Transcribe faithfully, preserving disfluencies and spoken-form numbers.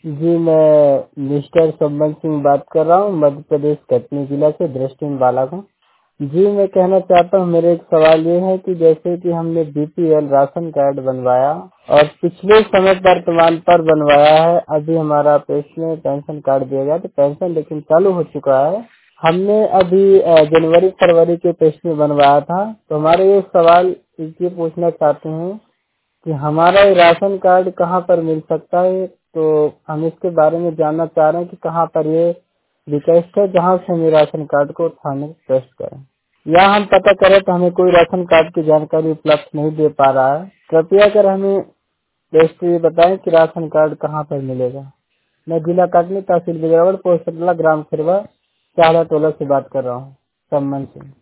जी, मैं मिस्टर सम्मन सिंह बात कर रहा हूँ, मध्य प्रदेश कटनी जिला से दृष्टिहीन बालक हूँ। जी, मैं कहना चाहता हूँ, मेरा एक सवाल ये है कि जैसे कि हमने बीपीएल राशन कार्ड बनवाया और पिछले समय वर्तमान पर बनवाया है, अभी हमारा पेंशन पेंशन कार्ड दिया गया तो पेंशन लेकिन चालू हो चुका है। हमने अभी अ, जनवरी फरवरी के पेंशन बनवाया था, तो हमारे ये सवाल ये पूछना चाहते हैं कि हमारा ये राशन कार्ड कहाँ पर मिल सकता है, तो हम इसके बारे में जानना चाह रहे हैं कि कहाँ पर ये रिक्वेस्ट है जहाँ से हमें राशन कार्ड को थाने रिक्वेस्ट करें, या हम पता करें तो हमें कोई राशन कार्ड की जानकारी उपलब्ध नहीं दे पा रहा है। कृपया कर हमें बेस्ट ये बताएं कि राशन कार्ड कहाँ पर मिलेगा। मैं जिला कटनी, तहसील बिजरावल, पोस्ट अटला, ग्राम खिरवा, चाहला टोला से बात कर रहा हूँ, सम्मन सिंह।